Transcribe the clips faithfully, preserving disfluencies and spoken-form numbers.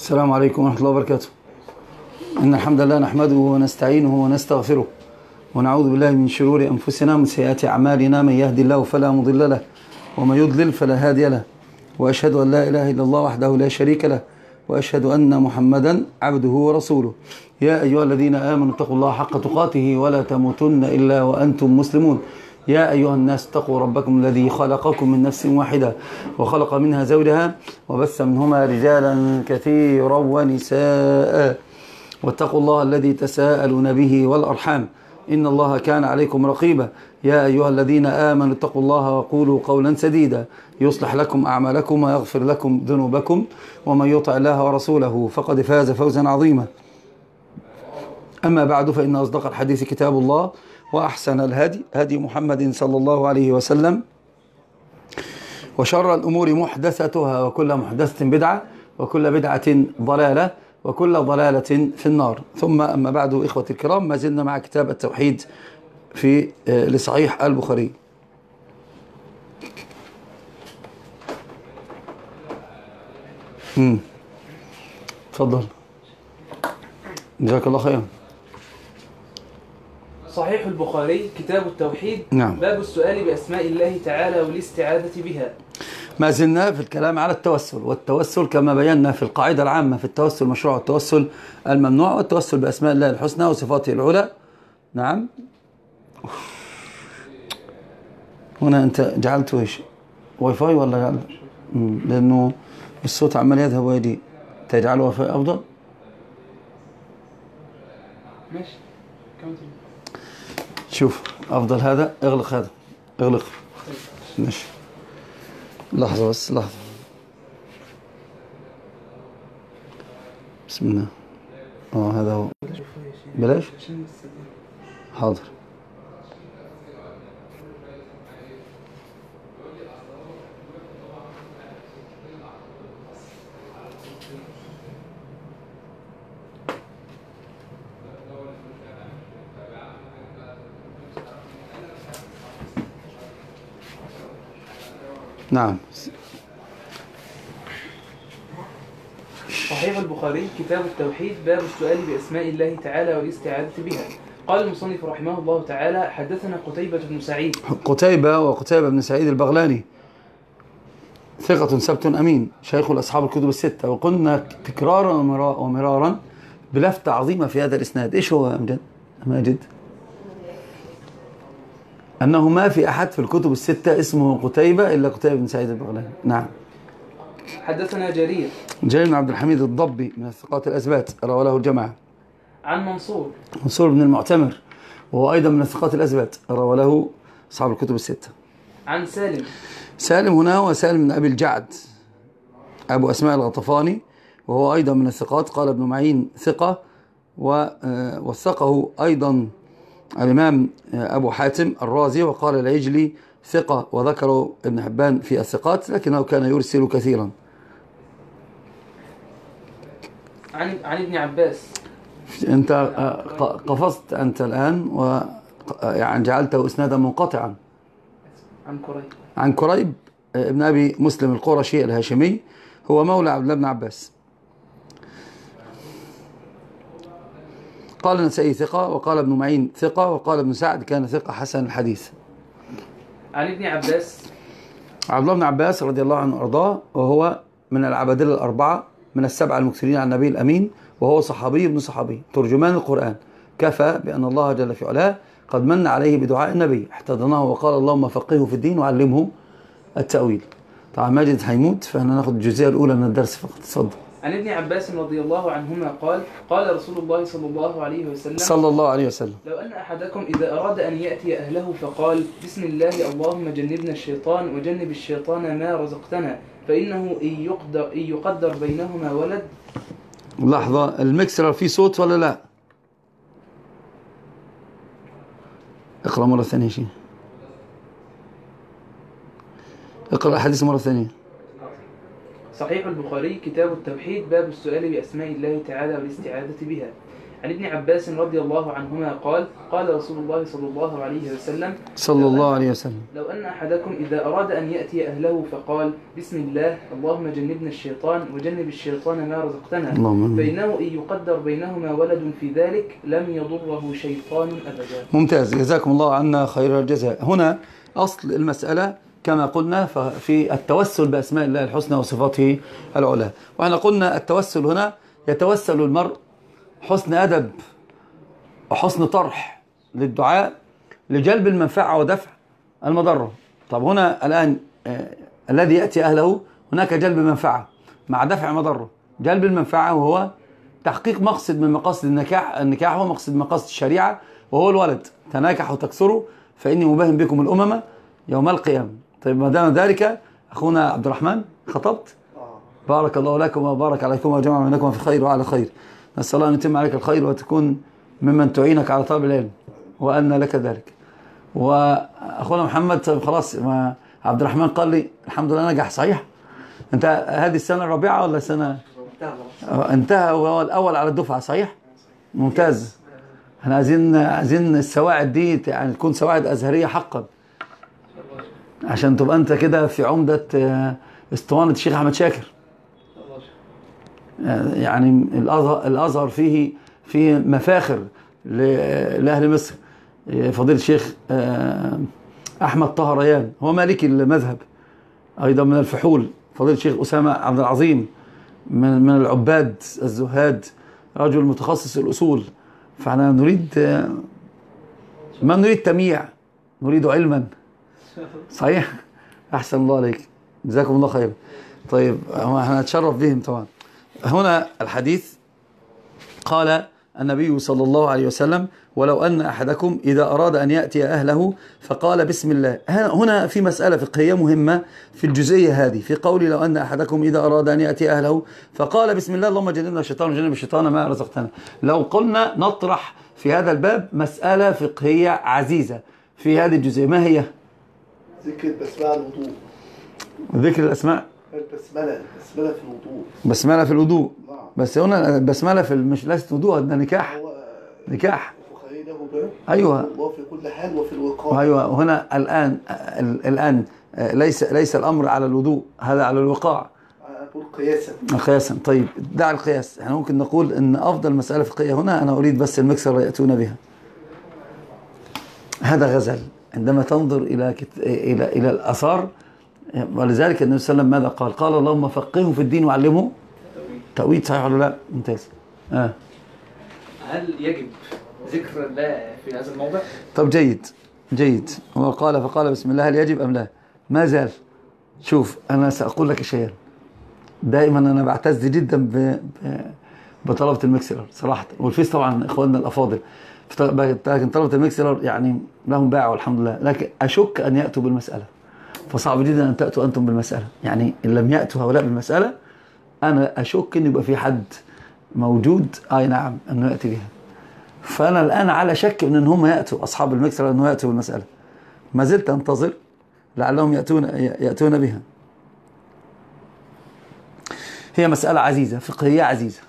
السلام عليكم ورحمة الله وبركاته. إن الحمد لله نحمده ونستعينه ونستغفره ونعوذ بالله من شرور أنفسنا ومن سيئات أعمالنا. من يهدي الله فلا مضل له ومن يضلل فلا هادي له، وأشهد أن لا إله إلا الله وحده لا شريك له، وأشهد أن محمدا عبده ورسوله. يا أيها الذين آمنوا اتقوا الله حق تقاته ولا تموتن إلا وأنتم مسلمون. يا أيها الناس اتقوا ربكم الذي خلقكم من نفس واحدة وخلق منها زوجها وبث منهما رجالا كثيرا ونساء، واتقوا الله الذي تساءلون به والأرحام إن الله كان عليكم رقيبا. يا أيها الذين آمنوا اتقوا الله وقولوا قولا سديدا يصلح لكم أعمالكم ويغفر لكم ذنوبكم، ومن يطع الله ورسوله فقد فاز فوزا عظيما. أما بعد، فإن أصدق الحديث كتاب الله، وأحسن الهدي هدي محمد صلى الله عليه وسلم، وشر الأمور محدثتها، وكل محدثة بدعة، وكل بدعة ضلالة، وكل ضلالة في النار. ثم أما بعد، إخوتي الكرام، ما زلنا مع كتاب التوحيد في لصحيح البخاري. امم تفضل، جزاك الله خيرا. صحيح البخاري كتاب التوحيد. نعم. باب السؤال بأسماء الله تعالى والاستعاذة بها. ما زلنا في الكلام على التوسل، والتوسل كما بينا في القاعدة العامة في التوسل مشروع التوسل الممنوع، والتوسل بأسماء الله الحسنى وصفاته العلى. نعم. هنا أنت جعلته إيش؟ واي فاي ولا جعل؟ لأنه الصوت عمال يذهب ويجي. تجعله واي فاي أفضل؟ ماشي. شوف أفضل هذا. اغلق هذا، اغلق. ماشي. لحظة بس، لحظة. بسم الله. اه هذا هو. بلاش. حاضر. نعم. صحيح البخاري كتاب التوحيد باب السؤال بأسماء الله تعالى والاستعاذة بها. قال المصنف رحمه الله تعالى: حدثنا قتيبة بن سعيد. قتيبة وقتيبة بن سعيد البغلاني ثقة سبت أمين، شيخ الأصحاب الكتب الستة. وقلنا تكرارا ومرارا بلفتة عظيمة في هذا الإسناد. إيش هو أمجد؟ ماجد؟ أنه ما في أحد في الكتب الستة اسمه قتيبة إلا قتيبة بن سعيد البغلاني. نعم. حدثنا جرير جرير بن عبد الحميد الضبي من الثقات الأثبات، روى له الجماعة. عن منصور منصور بن المعتمر، وهو أيضا من الثقات الأثبات، روى له أصحاب الكتب الستة. عن سالم. سالم هنا هو سالم بن أبي الجعد أبو أسماء الغطفاني، وهو أيضا من الثقات. قال ابن معين ثقة، ووثقه أيضا الإمام أبو حاتم الرازي، وقال العجلي ثقة، وذكره ابن حبان في الثقات، لكنه كان يرسل كثيرا. عن عن ابن عباس. أنت قفزت أنت الآن و يعني جعلته إسنادا منقطعا. عن كريب. عن كريب ابن أبي مسلم القرشي الهاشمي، هو مولى عبد الله بن عباس. قال النسائي ثقة، وقال ابن معين ثقة، وقال ابن سعد كان ثقة حسن الحديث. عن ابن عباس. عبد الله بن عباس رضي الله عنه وارضاه، وهو من العبادلة الأربعة من السبعة المكثرين عن النبي الأمين، وهو صحابي ابن صحابي ترجمان القرآن. كفى بأن الله جل في علاه قد من عليه بدعاء النبي، احتضنه وقال اللهم فقهه في الدين وعلمه التأويل. طبعا ماجد هيموت، فاحنا ناخد الجزئية الأولى من الدرس فقط. اتفضل. عن ابن عباس رضي الله عنهما قال: قال رسول الله صلى الله عليه وسلم صلى الله عليه وسلم: لو أن أحدكم إذا أراد أن يأتي أهله فقال: بسم الله اللهم جنبنا الشيطان وجنب الشيطان ما رزقتنا، فإنه إن يقدر, إن يقدر بينهما ولد. لحظة، المكسر فيه صوت ولا لا؟ اقرأ مرة ثانية شيء. اقرأ الحديث مرة ثانية. صحيح البخاري كتاب التوحيد باب السؤال بأسماء الله تعالى والاستعاذة بها. عن ابن عباس رضي الله عنهما قال قال رسول الله صلى الله عليه وسلم صلى الله عليه وسلم: لو أن أحدكم إذا أراد أن يأتي أهله فقال بسم الله اللهم جنبنا الشيطان وجنب الشيطان ما رزقتنا فإنه إن يقدر بينهما ولد في ذلك لم يضره شيطان أبدا. ممتاز، جزاكم الله عنا خير الجزاء. هنا أصل المسألة كما قلنا في التوسل بأسماء الله الحسنى وصفاته العلى. وإحنا قلنا التوسل هنا يتوسل المرء حسن أدب وحسن طرح للدعاء لجلب المنفعة ودفع المضرة. طب هنا الآن آه الذي يأتي أهله هناك جلب منفعة مع دفع مضرة. جلب المنفعة وهو تحقيق مقصد من مقاصد النكاح، النكاح هو مقصد من مقاصد الشريعة وهو الولد. تناكحوا تكسروا فإني مباهم بكم الأمم يوم القيامة. طيب ما دام ذلك أخونا عبد الرحمن خطبت؟ بارك الله لكم وبارك عليكم وجمع بينكم في خير وعلى خير. نسأل الله أن يتم عليك الخير وتكون ممن تعينك على طلب العلم وأن لك ذلك. وأخونا محمد خلاص، ما عبد الرحمن قال لي الحمد لله نجح. صحيح؟ أنت هذه السنة الرابعة ولا سنة؟ انتهى وهو الأول على الدفعة. صحيح؟ ممتاز. احنا عايزين عايزين السواعد دي يعني تكون سواعد أزهرية حقا عشان تبقى أنت كده في عمدة اسطوانة الشيخ أحمد شاكر. يعني الأزهر, الأزهر فيه فيه مفاخر لأهل مصر. فضيلة الشيخ أحمد طه ريان هو مالكي المذهب، أيضا من الفحول. فضيلة الشيخ أسامة عبد العظيم من من العباد الزهاد، رجل متخصص الأصول. فاحنا نريد ما نريد تمييع، نريد علما. صحيح؟ أحسن الله عليك، جزاكم الله خير. طيب احنا نتشرف بهم طبعا. هنا الحديث قال النبي صلى الله عليه وسلم: ولو أن أحدكم إذا أراد أن يأتي أهله فقال بسم الله. هنا في مسألة فقهية مهمة في الجزئية هذه، في قول لو أن أحدكم إذا أراد أن يأتي أهله فقال بسم الله اللهم جنبنا الشيطان وجنب الشيطان ما رزقتنا. لو قلنا نطرح في هذا الباب مسألة فقهية عزيزة في هذه الجزئية، ما هي؟ ذكر بسماء الوضوء. ذكر الأسماء، البسملة البسملة في الوضوء. بسملة في الوضوء. بس هنا البسملة في مش ليست وضوء، ده نكاح. نكاح. ايوه. الله في كل حال وفي الوقاء. ايوه. هنا الان الان ليس ليس الامر على الوضوء، هذا على الوقاع. اقول قياسا. قياسا. طيب دع القياس. احنا ممكن نقول ان افضل مسألة فقهية هنا، انا اريد بس المكسر ياتون بها. هذا غزل عندما تنظر الى كت... الى الى الاثار. ولذلك النبي صلى الله عليه وسلم ماذا قال؟ قال اللهم فقهه في الدين وعلمه تأويل. صحيح ولا لا؟ ممتاز. اه هل يجب ذكر الله في هذا الموضع؟ طب جيد جيد. هو قال فقال بسم الله، هل يجب ام لا؟ ما زال. شوف انا ساقول لك شيئا، دائما انا بعتز جدا ب... ب... بطلبة المكسلر صراحة، والفيس طبعا اخواننا الافاضل، لكن طلبة المكسلر يعني لهم باع والحمد لله، لكن اشك ان ياتوا بالمسألة، فصعب جدا ان تاتوا انتم بالمسألة. يعني ان لم ياتوا هؤلاء بالمسألة انا اشك ان يبقى في حد موجود اي نعم انه ياتي بها. فانا الان على شك من ان هم ياتوا اصحاب المكسر انه ياتوا بالمسألة. ما زلت انتظر لعلهم ياتون ياتون بها. هي مسألة عزيزة فقهية عزيزة.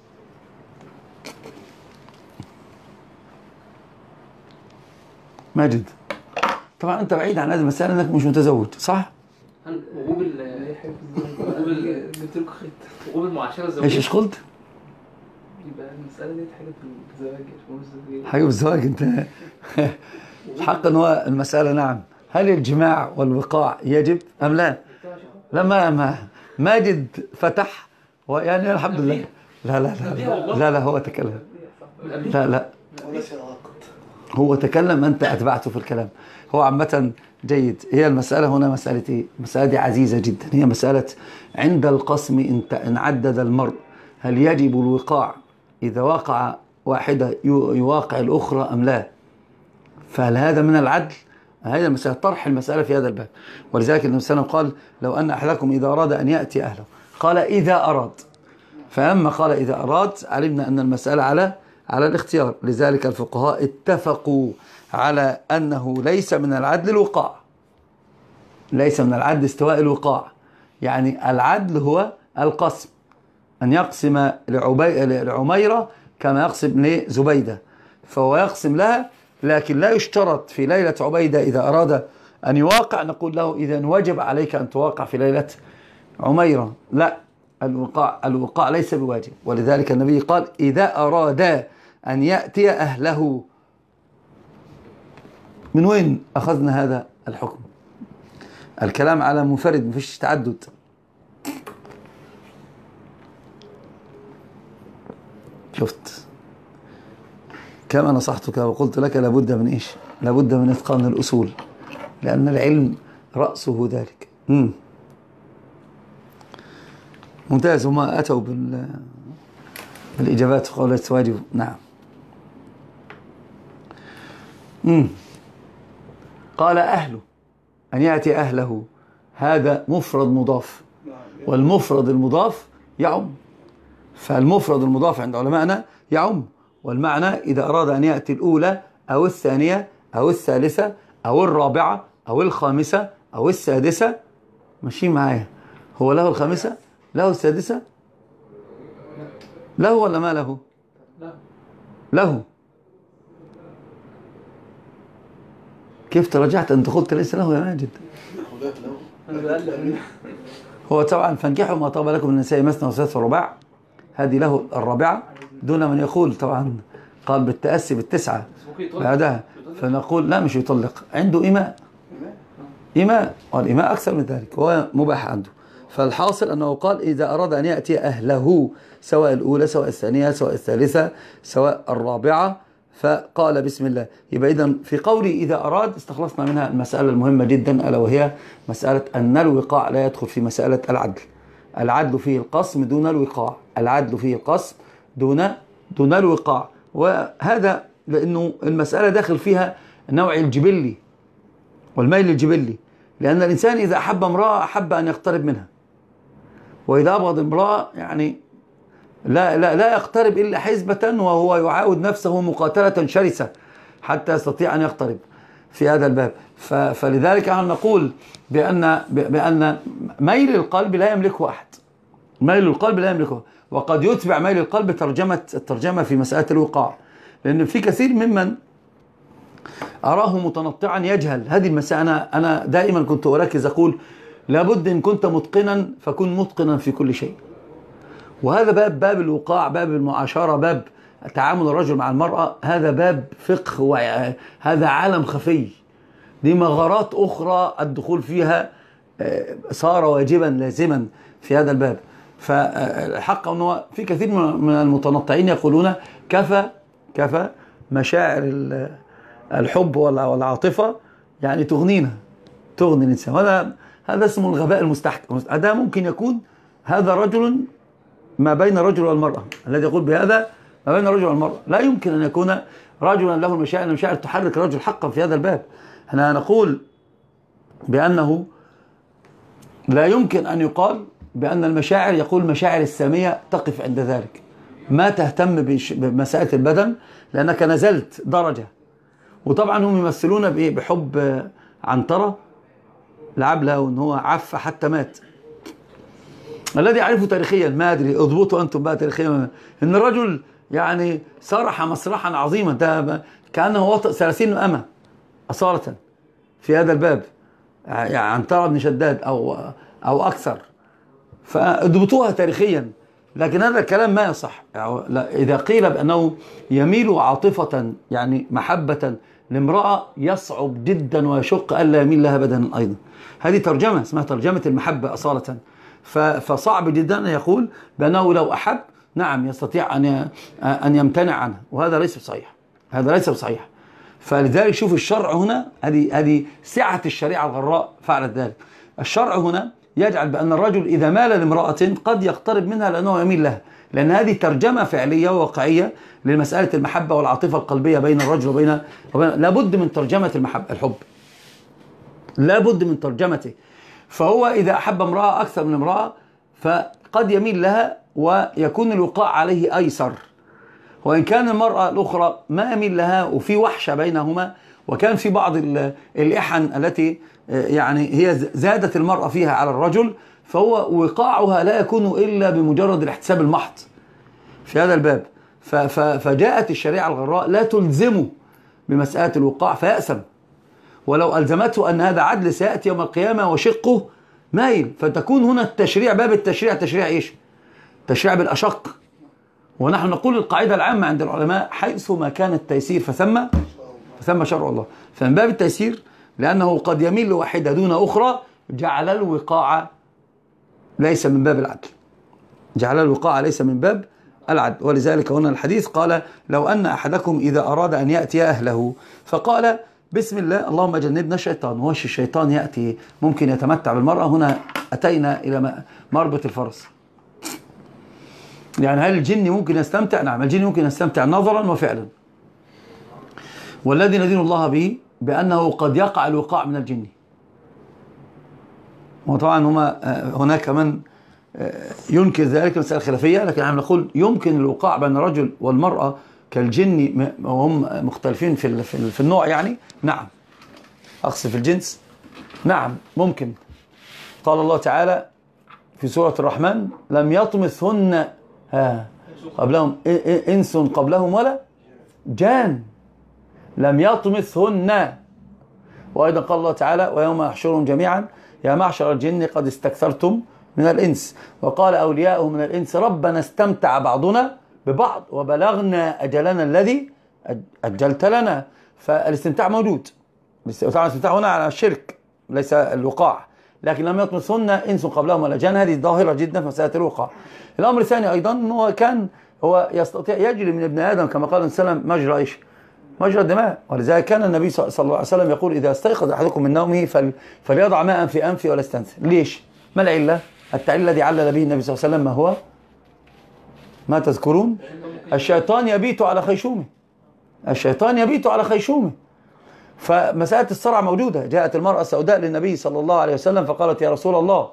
ماجد طبعا انت بعيد عن هذه المسألة انك مش متزوج، صح؟ هل وجوب ال وجوب وجوب المعاشرة الزوجية ايش ايش قلت؟ يبقى المسألة دي حاجة في الزواج. حاجة في الزواج انت حقا. هو المسألة نعم، هل الجماع والوقاع يجب ام لا؟ لما ما ماجد فتح يعني الحمد لله. لا لا لا لا لا هو تكلم. لا لا هو تكلم، انت اتبعته في الكلام. هو عامة جيد. هي المسألة هنا مسألة ايه؟ المسألة دي عزيزة جدا. هي مسألة عند القسم ان عدد المرء هل يجب الوقاع إذا وقع واحدة يواقع الأخرى أم لا؟ فهل هذا من العدل؟ هذا المسألة طرح المسألة في هذا الباب. ولذلك النبي صلى الله عليه وسلم قال لو أن أحدكم إذا أراد أن يأتي أهله قال إذا أراد. فلما قال إذا أراد علمنا أن المسألة على على الاختيار. لذلك الفقهاء اتفقوا على أنه ليس من العدل الوقاع، ليس من العدل استواء الوقاع. يعني العدل هو القسم، أن يقسم لعميرة كما يقسم لزبيدة، فهو يقسم لها، لكن لا يشترط في ليلة عبيدة إذا أراد أن يواقع نقول له إذا وجب عليك أن تواقع في ليلة عميرة، لا، الوقاع الوقاع ليس بواجب. ولذلك النبي قال إذا أراد أن يأتي أهله. من وين أخذنا هذا الحكم؟ الكلام على منفرد، مفيش تعدد. شفت كما نصحتك وقلت لك لابد من إيش؟ لابد من إتقان الأصول، لأن العلم رأسه ذلك. مم. ممتاز. هما أتوا بال... بالإجابات قولت واجب. نعم. مم. قال أهله، أن يأتي أهله، هذا مفرد مضاف، والمفرد المضاف يعم. فالمفرد المضاف عند علمائنا يعم، والمعنى إذا أراد أن يأتي الأولى أو الثانية أو الثالثة أو الرابعة أو الخامسة أو السادسة. ماشي معايا؟ هو له الخامسة؟ له السادسة؟ له ولا ما له؟ له. كيف ترجعت أنت قلت ليس له يا ماجد؟ هو طبعا فانكحوا ما طاب لكم من النساء مثنى وثلاث ورباع، هذه له الرابعة دون من يقول طبعا قال بالتأسي بالتسعة بعدها، فنقول لا مش يطلق، عنده إيماء. إيماء، والإيماء أكثر من ذلك، هو مباح عنده. فالحاصل أنه قال إذا أراد أن يأتي أهله، سواء الأولى سواء الثانية سواء الثالثة سواء الرابعة، فقال بسم الله. يبقى إذن في قولي إذا أراد استخلصنا منها المسألة المهمة جدا، ألا وهي مسألة أن الوقاع لا يدخل في مسألة العدل. العدل فيه القسم دون الوقاع، العدل فيه القسم دون دون الوقاع. وهذا لأنه المسألة داخل فيها النوع الجبلي والميل الجبلي، لأن الإنسان إذا أحب امرأة أحب أن يقترب منها، وإذا أبغض امرأة يعني لا, لا, لا يقترب إلا حزبة، وهو يعاود نفسه مقاتلة شرسة حتى يستطيع أن يقترب في هذا الباب. فلذلك نقول بأن, بأن ميل القلب لا يملكه أحد، ميل القلب لا يملكه. وقد يتبع ميل القلب ترجمة الترجمة في مسألة الوقاع، لأن في كثير ممن أراه متنطعا يجهل هذه المسألة. أنا, أنا دائما كنت أركز أقول لابد إن كنت متقنا فكن متقنا في كل شيء. وهذا باب باب الوقاع، باب المعاشرة، باب تعامل الرجل مع المرأة، هذا باب فقه، وهذا عالم خفي، دي مغارات أخرى الدخول فيها صار واجبا لازما في هذا الباب. فالحق أنه في كثير من المتنطعين يقولون كفى كفى مشاعر الحب والعاطفة يعني تغنينا، تغني الإنسان. هذا هذا اسمه الغباء المستحكم. هذا ممكن يكون هذا رجل ما بين الرجل والمرأة، الذي يقول بهذا ما بين الرجل والمرأة، لا يمكن أن يكون رجلا له المشاعر، المشاعر تحرك الرجل حقا في هذا الباب. احنا نقول بأنه لا يمكن أن يقال بأن المشاعر، يقول المشاعر السامية تقف عند ذلك، ما تهتم بمسائل البدن لأنك نزلت درجة. وطبعا هم يمثلون بحب عنترة العبلة، وأن هو عف حتى مات. الذي يعرفه تاريخيا ما أدري، اضبطوا أنتم بقى تاريخيا، إن الرجل يعني سرح مسرحا عظيما، ده كأنه وطئ ثلاثين أمة أصالة في هذا الباب، يعني عنترة بن شداد أو أو أكثر، فاضبطوها تاريخيا. لكن هذا الكلام ما يصح. يعني إذا قيل بأنه يميل عاطفة يعني محبة لامرأة، يصعب جدا ويشق ألا يميل لها بدنا أيضا. هذه ترجمة اسمها ترجمة المحبة أصالة. فصعب جدا أن يقول بأنه لو أحب نعم يستطيع أن أن يمتنع عنها، وهذا ليس بصحيح، هذا ليس بصحيح. فلذلك شوف الشرع هنا، هذه هذه سعة الشريعة الغراء فعلت ذلك. الشرع هنا يجعل بأن الرجل إذا مال لامرأة قد يقترب منها لأنه يميل لها، لأن هذه ترجمة فعلية وواقعية لمسألة المحبة والعاطفة القلبية بين الرجل وبين, وبين لابد من ترجمة المحبة الحب، لابد من ترجمته. فهو إذا أحب امرأة أكثر من امرأة فقد يميل لها ويكون الوقاع عليه أيسر، وإن كان المرأة الأخرى ما يميل لها وفي وحشة بينهما، وكان في بعض الإحن التي يعني هي زادت المرأة فيها على الرجل، فهو وقاعها لا يكون إلا بمجرد الاحتساب المحض في هذا الباب. فجاءت الشريعة الغراء لا تلزمه بمسألة الوقاع فيأسم، ولو ألزمته أن هذا عدل سيأتي يوم القيامة وشقه مايل. فتكون هنا التشريع، باب التشريع تشريع إيش؟ تشريع بالأشق. ونحن نقول القاعدة العامة عند العلماء حيث ما كان التيسير فثم فثم شرع الله. فمن باب التيسير لأنه قد يميل لواحدة دون أخرى جعل الوقاع ليس من باب العدل، جعل الوقاع ليس من باب العدل. ولذلك هنا الحديث قال لو أن أحدكم إذا أراد أن يأتي أهله فقال بسم الله اللهم جنبنا الشيطان. وش الشيطان يأتي ممكن يتمتع بالمرأة؟ هنا أتينا إلى مربط الفرس. يعني هل الجن ممكن يستمتع؟ نعم الجن ممكن يستمتع نظرا وفعلا. والذي ندين الله به بأنه قد يقع الوقاع من الجن. وطبعا هما هناك من ينكر ذلك مسألة خلافية، لكن نحن نقول يمكن الوقاع بين الرجل والمرأة كالجن وهم مختلفين في في النوع يعني. نعم أقصد في الجنس. نعم ممكن. قال الله تعالى في سورة الرحمن لم يطمثهن ها قبلهم إنس قبلهم ولا جان، لم يطمثهن. وأيضا قال الله تعالى ويوم يحشرهم جميعا يا معشر الجن قد استكثرتم من الإنس، وقال أولياؤه من الإنس ربنا استمتع بعضنا ببعض وبلغنا أجلنا الذي أجلت لنا. فالاستمتاع موجود، الاستمتاع هنا على الشرك ليس الوقاع. لكن لم يطمثهن إنس قبلهم ولا جان، هذه ظاهرة جدا في مسألة الوقاع. الأمر الثاني أيضا هو كان هو يستطيع يجري من ابن آدم كما قال السلام مجرى إيش؟ مجرى الدماء. ولذلك كان النبي صلى الله عليه وسلم يقول إذا استيقظ أحدكم من نومه فل... فليضع ماء في أنفه ولا يستنثر. ليش؟ ما العلة؟ التعليل الذي علل به النبي صلى الله عليه وسلم ما هو؟ ما تذكرون؟ الشيطان يبيت على خيشومه، الشيطان يبيت على خيشومه. فمسألة الصرع موجودة. جاءت المرأة السوداء للنبي صلى الله عليه وسلم فقالت يا رسول الله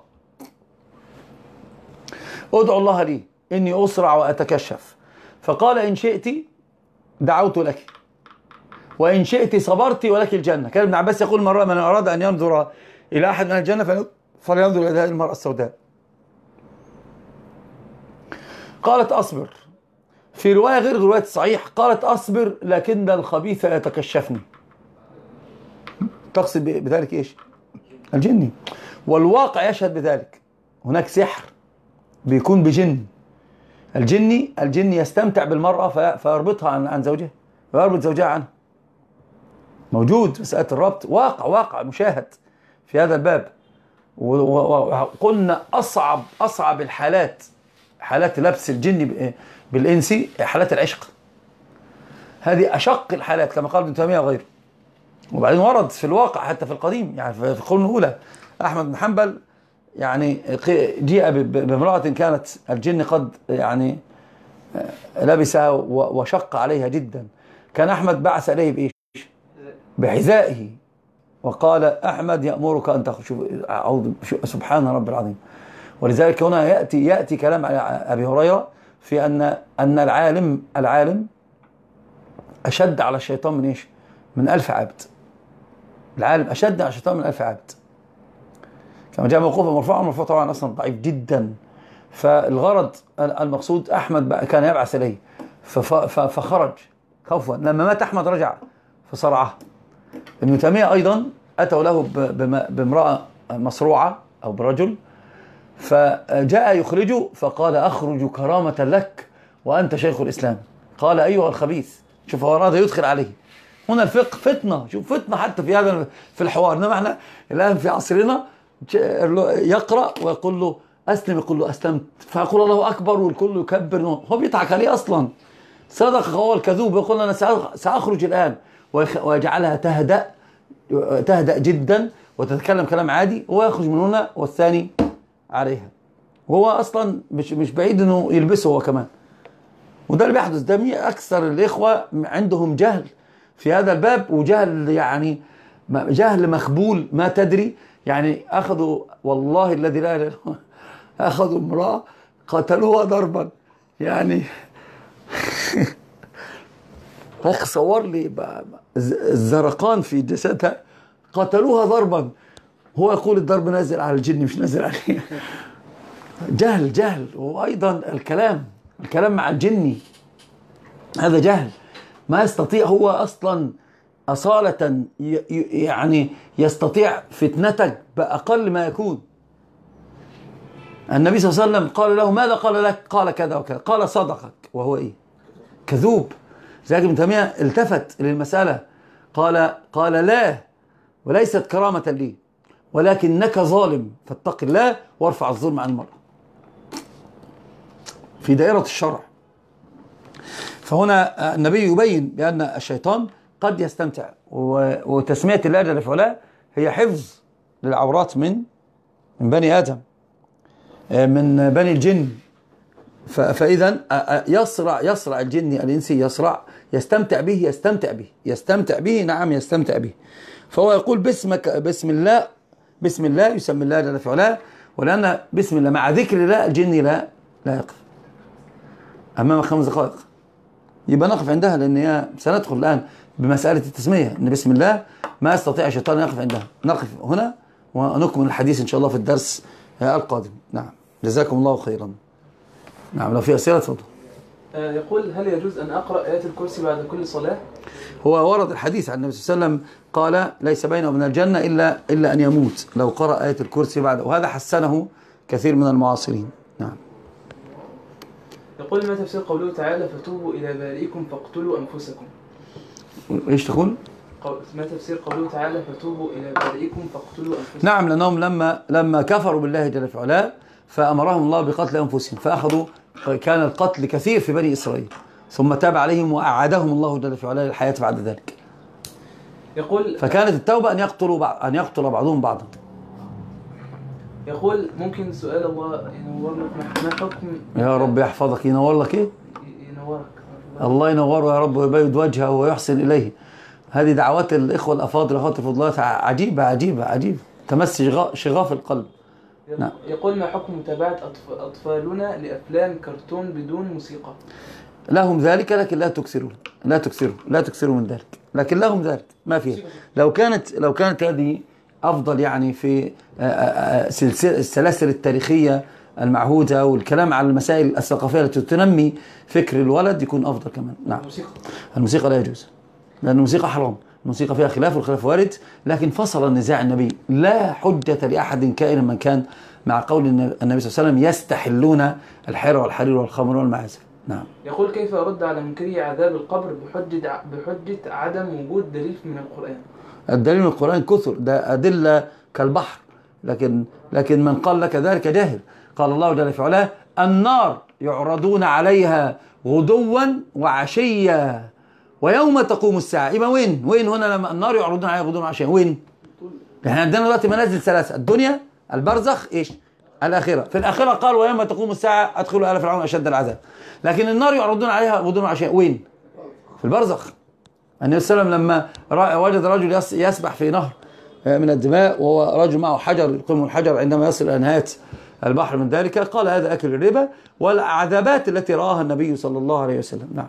ادعو الله لي إني أصرع وأتكشف. فقال إن شئت دعوت لك وإن شئت صبرت ولك الجنة. كان ابن عباس يقول مرة من أراد أن ينظر إلى أحد من الجنة فلينظر إلى هذه المرأة السوداء. قالت أصبر. في رواية غير رواية الصحيح قالت أصبر لكن الخبيث يتكشفني. تقصد بذلك إيش؟ الجني. والواقع يشهد بذلك. هناك سحر بيكون بجن. الجني الجني يستمتع بالمرأة فيربطها عن عن زوجها ويربط زوجها عنها. موجود مسألة الربط، واقع واقع مشاهد في هذا الباب. وقلنا أصعب أصعب الحالات حالات لبس الجن بالإنسي حالات العشق. هذه أشق الحالات كما قال ابن تيمية وغيره. وبعدين ورد في الواقع حتى في القديم يعني في القرون الأولى أحمد بن حنبل يعني جيء بامرأة كانت الجن قد يعني لبسها وشق عليها جدا. كان أحمد بعث إليه بإيش؟ بحذائه وقال أحمد يأمرك أن تخشوا. سبحان رب العظيم. ولذلك هنا يأتي يأتي كلام على أبي هريرة في أن أن العالم العالم أشد على الشيطان من إيش؟ من ألف عبد. العالم أشد على الشيطان من ألف عبد. كما جاء موقوفا مرفوعا، مرفوع طبعا أصلا ضعيف جدا. فالغرض المقصود أحمد كان يبعث إليه فخرج خوفا. لما مات أحمد رجع فصرعه. ابن تيمية أيضا أتوا له بامرأة مصروعة أو برجل فجاء يخرجه فقال أخرج كرامة لك وأنت شيخ الإسلام. قال أيها الخبيث. شوف هو أراد يدخل عليه. هنا الفقه فتنة. شوف فتنة حتى في هذا في الحوار. إنما احنا الآن في عصرنا يقرأ ويقول له أسلم، يقول له أسلمت فيقول الله أكبر والكل يكبر. هو بيضحك عليه أصلا. صدق هو الكذوب. يقول أنا سأخرج الآن ويجعلها تهدأ تهدأ جدا وتتكلم كلام عادي ويخرج من هنا والثاني عليها. وهو أصلا مش مش بعيد إنه يلبسه هو كمان. وده اللي بيحدث. ده أكثر الإخوة عندهم جهل في هذا الباب، وجهل يعني جهل مخبول ما تدري. يعني أخذوا والله الذي لا إله إلا هو أخذوا امرأة قتلوها ضربا. يعني أخ صور لي الزرقان في جسدها قتلوها ضربا. هو يقول الضرب نازل على الجن مش نازل عليه. جهل جهل. وأيضا الكلام الكلام مع الجني هذا جهل، ما يستطيع هو أصلا أصالة يعني يستطيع فتنتك بأقل ما يكون. النبي صلى الله عليه وسلم قال له ماذا قال لك؟ قال كذا وكذا، قال صدقك، وهو إيه؟ كذوب. زي ابن تيمية التفت للمسألة قال قال لا، وليست كرامة لي، ولكنك ظالم فاتق الله وارفع الظلم عن المرء في دائرة الشرع. فهنا النبي يبين بأن الشيطان قد يستمتع، وتسمية الله جل في علاه هي حفظ للعورات من من بني آدم، من بني الجن. فإذا يصرع يصرع الجن الإنسي، يصرع يستمتع به يستمتع به يستمتع به نعم يستمتع به. فهو يقول باسمك بسم الله، بسم الله يسمي الله جل في علاه، ولأن بسم الله مع ذكر الله الجن لا لا يقف أمام خمس دقائق. يبقى نقف عندها، لأن هي سندخل الآن بمسألة التسمية أن بسم الله ما يستطيع الشيطان أن يقف عندها. نقف هنا ونكمل الحديث إن شاء الله في الدرس القادم. نعم، جزاكم الله خيرا. نعم، لو في أسئلة تفضل. يقول هل يجوز أن أقرأ آيات الكرسي بعد كل صلاة؟ هو ورد الحديث عن النبي صلى الله عليه وسلم قال ليس بينه وبين الجنة إلا إلا أن يموت لو قرأ آية الكرسي بعد، وهذا حسنه كثير من المعاصرين. نعم. يقول ما تفسير قوله تعالى فتوبوا إلى بارئكم فاقتلوا أنفسكم؟ إيش تقول؟ ما تفسير قوله تعالى فتوبوا إلى بارئكم فاقتلوا أنفسكم؟ نعم، لأنهم لما لما كفروا بالله جل في علاه فأمرهم الله بقتل أنفسهم، فأخذوا، كان القتل كثير في بني إسرائيل، ثم تاب عليهم وأعادهم الله جل في علاه للحياة بعد ذلك. يقول فكانت التوبة أن يقتلوا بعض، أن يقتل بعضهم بعضا. يقول ممكن سؤال الله ينور لك، ما حكم يا رب يحفظك، ينور لك إيه؟ ينورك الله ينوره يا رب ويبيض وجهه ويحسن إليه. هذه دعوات الإخوة الأفاضل الأخوات الفضلات عجيبة عجيبة عجيبة، تمس شغاف القلب. نعم. يقول ما حكم متابعة أطفالنا لأفلام كرتون بدون موسيقى؟ لهم ذلك، لكن لا تكثروا لا تكثروا لا تكثروا من ذلك، لكن لهم ذلك ما فيه. لو كانت لو كانت هذه أفضل يعني في السلاسل التاريخية المعهودة والكلام على المسائل الثقافية التي تنمي فكر الولد يكون أفضل كمان. نعم. الموسيقى لا يجوز، لأن الموسيقى حرام، الموسيقى فيها خلاف والخلاف وارد، لكن فصل النزاع النبي لا حجة لأحد كائنا من كان مع قول النبي صلى الله عليه وسلم يستحلون الحر والحرير والخمر والمعازف. نعم. يقول كيف أرد على منكري عذاب القبر بحجة بحجة عدم وجود دليل من القرآن؟ الدليل من القرآن كثر، ده أدلة كالبحر، لكن لكن من قال لك ذلك جاهل. قال الله جل في علاه النار يعرضون عليها غدوا وعشيا ويوم تقوم الساعة. يبقى وين وين هنا لما النار يعرضون عليها غدوا وعشيا؟ وين؟ احنا عندنا دلوقتي منازل ثلاثة، الدنيا، البرزخ، ايش؟ الآخرة. في الآخرة قال ويوم تقوم الساعة أدخلوا آل فرعون أشد العذاب. لكن النار يعرضون عليها غدوا وعشيا وين؟ في البرزخ. النبي صلى الله عليه وسلم لما وجد رجل يسبح في نهر من الدماء وهو رجل معه حجر يلقمه الحجر عندما يصل إلى نهاية البحر من ذلك، قال هذا أكل الربا، والعذابات التي رآها النبي صلى الله عليه وسلم. نعم.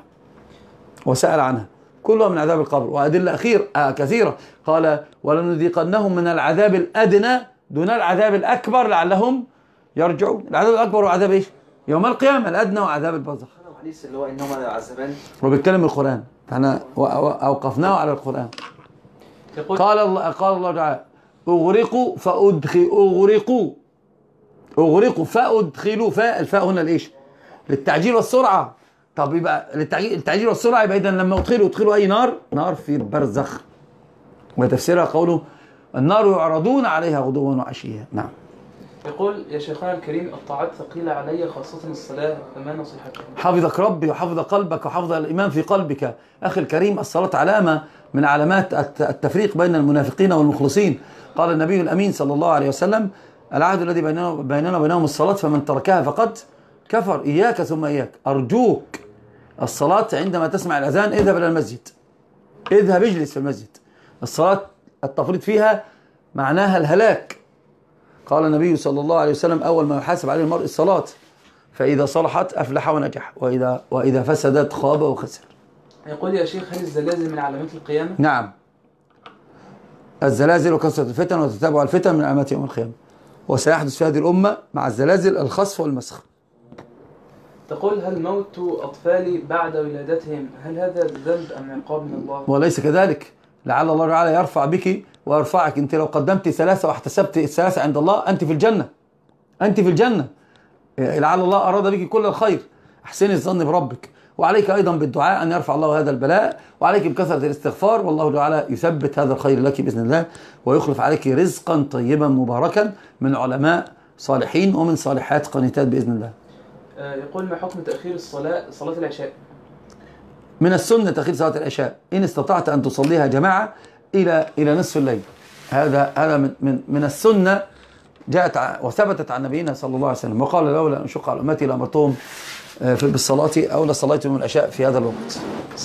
وسأل عنها كلها من عذاب القبر، وأدلة أخير آه كثيرة. قال ولنذيقنهم من العذاب الأدنى دون العذاب الأكبر لعلهم يرجعون. العذاب الأكبر وعذاب إيش؟ يوم القيامة، الأدنى وعذاب البرزخ. الحديث اللي هو إنهما يعذبان، وبيتكلم القرآن، فاحنا أوقفناه على القرآن. قال الله قال الله تعالى أغرقوا فأدخلوا أغرقوا أغرقوا فأدخلوا. فاء الفاء هنا لإيش؟ للتعجيل والسرعة. طب يبقى للتعجيل التعجيل والسرعة، يبقى إذا لما أدخلوا أدخلوا أي نار؟ نار في البرزخ. وتفسيرها قوله النار يعرضون عليها غدوا وعشيا. نعم. يقول يا شيخنا الكريم الطاعات ثقيلة علي خاصة الصلاة، فما نصيحتك؟ حفظك ربي وحفظ قلبك وحفظ الإيمان في قلبك. أخي الكريم الصلاة علامة من علامات التفريق بين المنافقين والمخلصين. قال النبي الأمين صلى الله عليه وسلم العهد الذي بيننا وبينهم الصلاة، فمن تركها فقد كفر. إياك ثم إياك، أرجوك الصلاة عندما تسمع الأذان اذهب إلى المسجد، اذهب اجلس في المسجد. الصلاة التفريط فيها معناها الهلاك. قال النبي صلى الله عليه وسلم أول ما يحاسب عليه المرء الصلاة، فإذا صلحت أفلح ونجح، وإذا وإذا فسدت خاب وخسر. يقول يا شيخ هل الزلازل من علامات القيامة؟ نعم، الزلازل وكثرة الفتن وتتابع الفتن من علامات يوم القيامة، وسيحدث في هذه الأمة مع الزلازل الخسف والمسخ. تقول هل موت أطفالي بعد ولادتهم هل هذا ذنب أم عقاب من الله؟ وليس كذلك، لعل الله تعالى يرفع بك ويرفعك. أنت لو قدمت ثلاثة واحتسبت الثلاثة عند الله أنت في الجنة، أنت في الجنة. لعل الله أراد بك كل الخير. احسني الظن بربك، وعليك أيضا بالدعاء أن يرفع الله هذا البلاء، وعليك بكثرة الاستغفار، والله تعالى يثبت هذا الخير لك بإذن الله، ويخلف عليك رزقا طيبا مباركا من علماء صالحين ومن صالحات قانتات بإذن الله. يقول ما حكم تأخير الصلاة صلاة العشاء؟ من السنة تأخير صلاة العشاء إن استطعت أن تصليها جماعة إلى إلى نصف الليل. هذا هذا من من من السنة، جاءت وثبتت عن نبينا صلى الله عليه وسلم، وقال لولا أن أشق على أمتي لأمرتهم بالصلاة أو لصليتهم العشاء في هذا الوقت.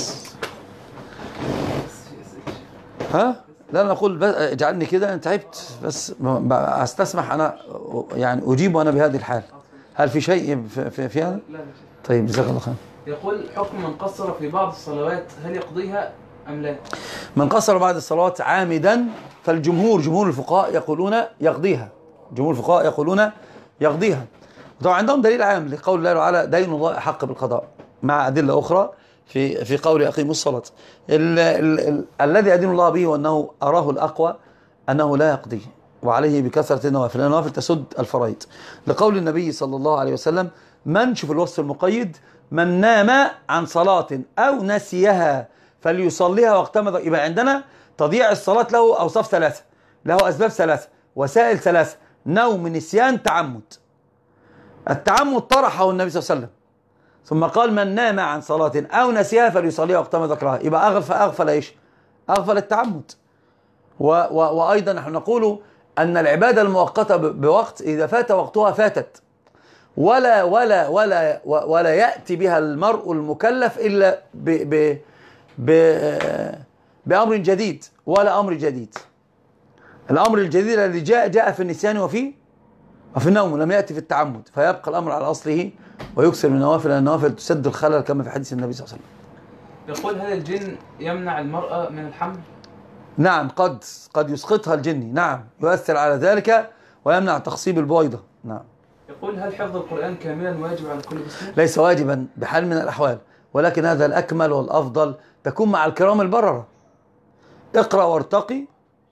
ها؟ لا أنا أقول اجعلني كده، أنا تعبت بس أستسمح أنا يعني أجيب وأنا بهذه الحال. هل في شيء في, في, في هذا؟ لا لا. طيب جزاك الله خير. يقول حكم من قصر في بعض الصلوات هل يقضيها أم لا؟ من قصر بعض الصلوات عامدا فالجمهور جمهور الفقهاء يقولون يقضيها، جمهور الفقهاء يقولون يقضيها. طبعا عندهم دليل عام لقول الله تعالى دين الله أحق بالقضاء، مع أدلة أخرى في في قول أقيموا الصلاة. ال ال ال الذي أدين الله به وأنه أراه الأقوى أنه لا يقضيه، وعليه بكثرة النوافل، لأن النوافل تسد الفرائض، لقول النبي صلى الله عليه وسلم من، شوف الوصف المقيد، من نام عن صلاة أو نسيها فليصليها وقت ما. يبقى عندنا تضييع الصلاة له أوصاف ثلاثة، له أسباب ثلاثة، وسائل ثلاثة: نوم، نسيان، تعمد. التعمد طرحه النبي صلى الله عليه وسلم، ثم قال من نام عن صلاة أو نسيها فليصليها وقت ما ذكرها. يبقى أغفل أغفل إيش؟ أغفل التعمد. و و وأيضا نحن نقول أن العبادة المؤقتة بوقت إذا فات وقتها فاتت، ولا ولا ولا ولا يأتي بها المرء المكلف إلا ب ب ب بأمر جديد، ولا أمر جديد. الأمر الجديد الذي جاء جاء في النسيان وفي وفي النوم، لم يأتي في التعمد، فيبقى الأمر على أصله ويكسر من النوافل، لأن النوافل تسد الخلل كما في حديث النبي صلى الله عليه وسلم. يقول هل الجن يمنع المرأة من الحمل؟ نعم، قد قد يسقطها الجن، نعم، يؤثر على ذلك ويمنع تخصيب البويضة. نعم. يقول هل حفظ القرآن كاملا واجب على كل مسلم؟ ليس واجبا بحال من الأحوال، ولكن هذا الأكمل والأفضل، تكون مع الكرام البررة. اقرأ وارتقي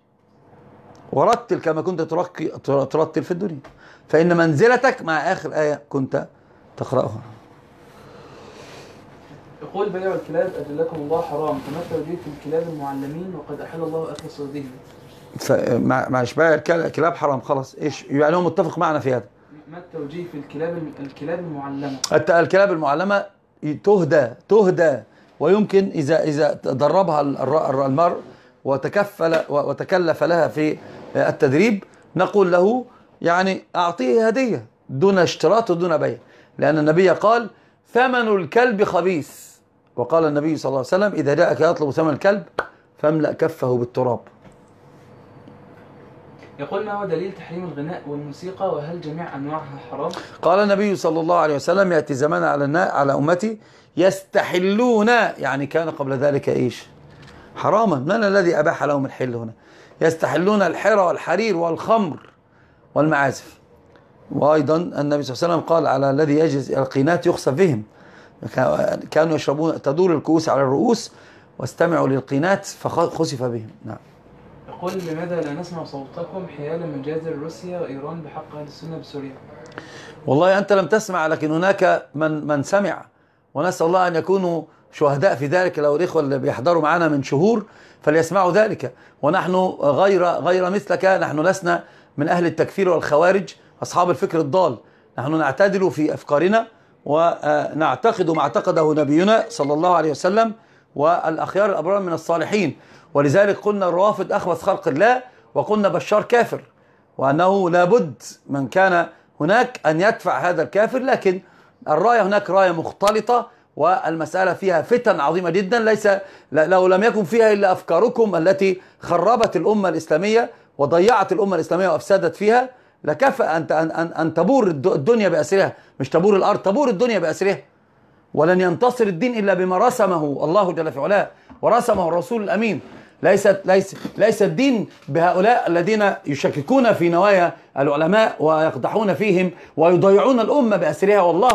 ورتل كما كنت ترقي ترتل في الدنيا، فإن منزلتك مع آخر آية كنت تقرأها. يقول بيع الكلاب أجلكم الله حرام، فما التوجيه في الكلاب المعلمين وقد أحل الله أكل صيدهم؟ مع إشباع الكلاب حرام، خلاص. إيش يعني هو متفق معنا في هذا؟ ما التوجيه في الكلاب الكلاب المعلمة؟ الكلاب المعلمة تهدى تهدى ويمكن إذا إذا دربها المرء وتكفل وتكلف لها في التدريب، نقول له يعني أعطيه هدية دون اشتراط ودون بيع، لأن النبي قال ثمن الكلب خبيث، وقال النبي صلى الله عليه وسلم إذا جاءك يطلب ثمن الكلب فاملأ كفه بالتراب. يقول ما هو دليل تحريم الغناء والموسيقى، وهل جميع أنواعها حرام؟ قال النبي صلى الله عليه وسلم يأتي زمان على على أمتي يستحلون، يعني كان قبل ذلك إيش؟ حراما. من الذي أباح لهم الحل هنا؟ يستحلون الحرى والحرير والخمر والمعازف. وأيضا النبي صلى الله عليه وسلم قال على الذي يجلس القينات يخسف بهم، كانوا يشربون تدور الكؤوس على الرؤوس واستمعوا للقينات فخسف بهم. نعم. يقول لماذا لا نسمع صوتكم حيال مجازر روسيا وإيران بحق أهل السنة بسوريا؟ والله أنت لم تسمع، لكن هناك من من سمع، ونسأل الله أن يكونوا شهداء في ذلك. لو الإخوة اللي بيحضروا معنا من شهور فليسمعوا ذلك، ونحن غير غير مثلك، نحن لسنا من أهل التكفير والخوارج أصحاب الفكر الضال، نحن نعتدل في أفكارنا ونعتقد ما اعتقده نبينا صلى الله عليه وسلم والأخيار الأبرار من الصالحين. ولذلك قلنا الروافض أخبث خلق الله، وقلنا بشار كافر، وأنه لابد من كان هناك أن يدفع هذا الكافر، لكن الراية هناك راية مختلطة، والمسألة فيها فتن عظيمة جدا، ليس لو لم يكن فيها إلا أفكاركم التي خربت الأمة الإسلامية وضيعت الأمة الإسلامية وأفسدت فيها، لكفى أن أن أن تبور الدنيا بأسرها، مش تبور الأرض، تبور الدنيا بأسرها. ولن ينتصر الدين إلا بما رسمه الله جل في علاه ورسمه الرسول الأمين. ليس ليس ليس الدين بهؤلاء الذين يشككون في نوايا العلماء ويقدحون فيهم ويضيعون الأمة بأسرها، والله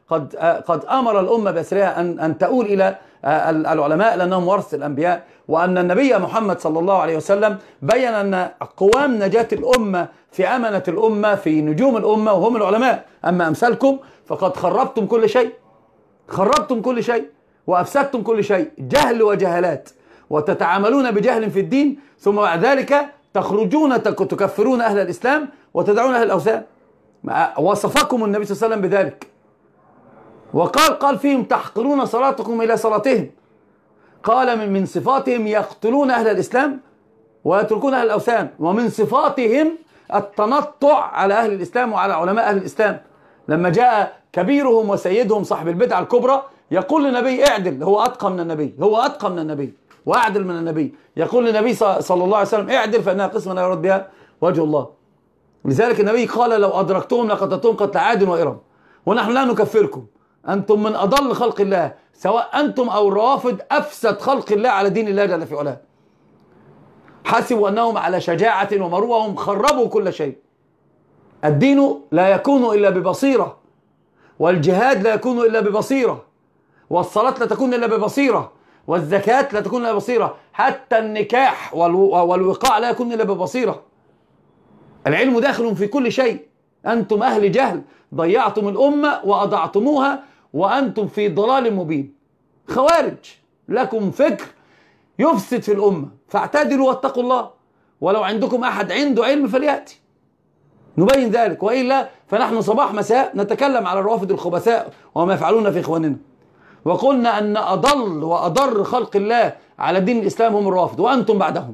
قد قد أمر الأمة بأسرها أن أن تؤول إلى العلماء لأنهم ورثة الأنبياء، وأن النبي محمد صلى الله عليه وسلم بين أن قوام نجاة الأمة في أمنة الأمة في نجوم الأمة وهم العلماء. أما أمثالكم فقد خربتم كل شيء، خربتم كل شيء وأفسدتم كل شيء، جهل وجهالات، وتتعاملون بجهل في الدين، ثم بعد ذلك تخرجون تكفرون أهل الإسلام وتدعون أهل الأوثان. وصفكم النبي صلى الله عليه وسلم بذلك، وقال قال فيهم تحقرون صلاتكم إلى صلاتهم، قال من, من صفاتهم يقتلون أهل الإسلام ويتركون أهل الأوثان، ومن صفاتهم التنطع على أهل الإسلام وعلى علماء أهل الإسلام. لما جاء كبيرهم وسيدهم صاحب البدعة الكبرى يقول للنبي اعدل، هو أتقى من النبي، هو أتقى من النبي وأعدل من النبي، يقول للنبي صلى الله عليه وسلم اعدل فإنها قسمة لا يرد بها وجه الله. لذلك النبي قال لو أدركتهم لقتلتهم قتل عاد وإرم، ونحن لا نكفركم، أنتم من أضل خلق الله، سواء أنتم أو الروافض أفسد خلق الله على دين الله جل في علاه. حسبوا أنهم على شجاعة ومروة، هم خربوا كل شيء. الدين لا يكون إلا ببصيرة، والجهاد لا يكون إلا ببصيرة، والصلاة لا تكون إلا ببصيرة، والزكاة لا تكون إلا ببصيرة، حتى النكاح والوقاع لا يكون إلا ببصيرة. العلم داخل في كل شيء. أنتم أهل جهل ضيعتم الأمة وأضعتموها وأنتم في ضلال مبين. خوارج لكم فكر يفسد في الأمة، فاعتدلوا واتقوا الله، ولو عندكم أحد عنده علم فليأتي نبين ذلك، وإلا فنحن صباح مساء نتكلم على الروافض الخبثاء وما يفعلون في إخواننا. وقلنا أن أضل وأضر خلق الله على دين الإسلام هم الروافض وأنتم بعدهم.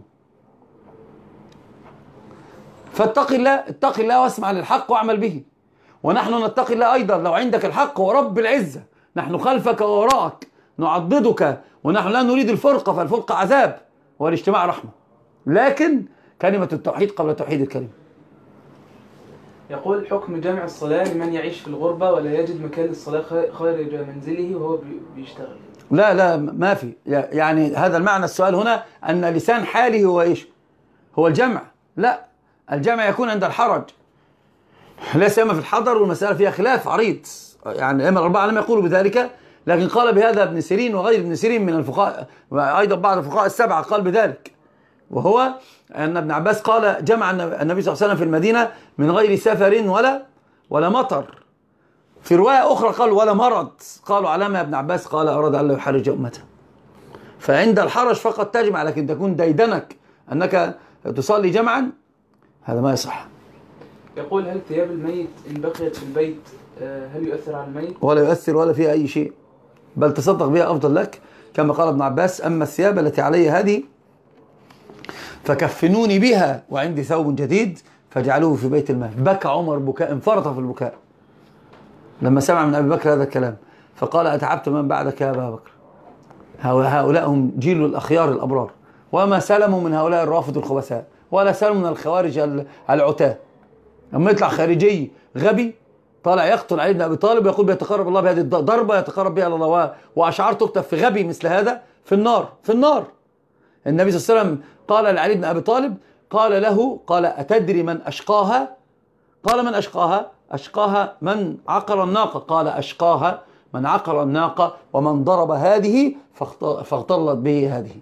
فاتق الله، اتق الله واسمع للحق واعمل به، ونحن نتقي الله أيضا. لو عندك الحق ورب العزة نحن خلفك ووراءك نعضدك، ونحن لا نريد الفرقة، فالفرقة عذاب والاجتماع رحمة، لكن كلمة التوحيد قبل توحيد الكلمة. يقول حكم جمع الصلاة لمن يعيش في الغربة ولا يجد مكان للصلاة خارج منزله وهو بيشتغل. لا لا ما في، يعني هذا المعنى السؤال هنا أن لسان حاله هو إيش؟ هو الجمع. لا، الجمع يكون عند الحرج، لا سيما في الحضر، والمسألة فيها خلاف عريض، يعني الأئمة الأربعة لم يقولوا بذلك، لكن قال بهذا ابن سيرين وغير ابن سيرين من الفقهاء، وأيضا بعض الفقهاء السبعة قال بذلك، وهو أن ابن عباس قال جمع النبي صلى الله عليه وسلم في المدينة من غير سفر ولا ولا مطر. في رواية أخرى قال ولا مرض. قالوا علامة ابن عباس؟ قال أراد أن لا يحرج أمته. فعند الحرج فقط تجمع، لكن تكون ديدنك أنك تصلي جمعا هذا ما يصح. يقول هل ثياب الميت إن بقيت في البيت هل يؤثر على الميت؟ ولا يؤثر ولا فيها أي شيء، بل تصدق بها أفضل لك، كما قال ابن عباس أما الثياب التي علي هذه فكفنوني بها وعندي ثوب جديد فجعلوه في بيت المال. بكى عمر بكاء، انفرط في البكاء لما سمع من أبي بكر هذا الكلام، فقال أتعبت من بعدك يا أبا بكر، هؤلاء هم جيل الأخيار الأبرار، وما سلموا من هؤلاء الرافض الخبثاء، ولا سلموا من الخوارج العتاة. أما يطلع خارجي غبي طالع يقتل علي بن أبي طالب ويقول بيتقرب الله بهذه الضربة يتقرب بها الله، وأشعار تكتب في غبي مثل هذا في النار، في النار. النبي صلى الله عليه وسلم قال لعلي بن أبي طالب، قال له قال أتدري من أشقاها؟ قال من أشقاها؟ أشقاها من عقر الناقة. قال أشقاها من عقر الناقة ومن ضرب هذه فاغتلت به هذه.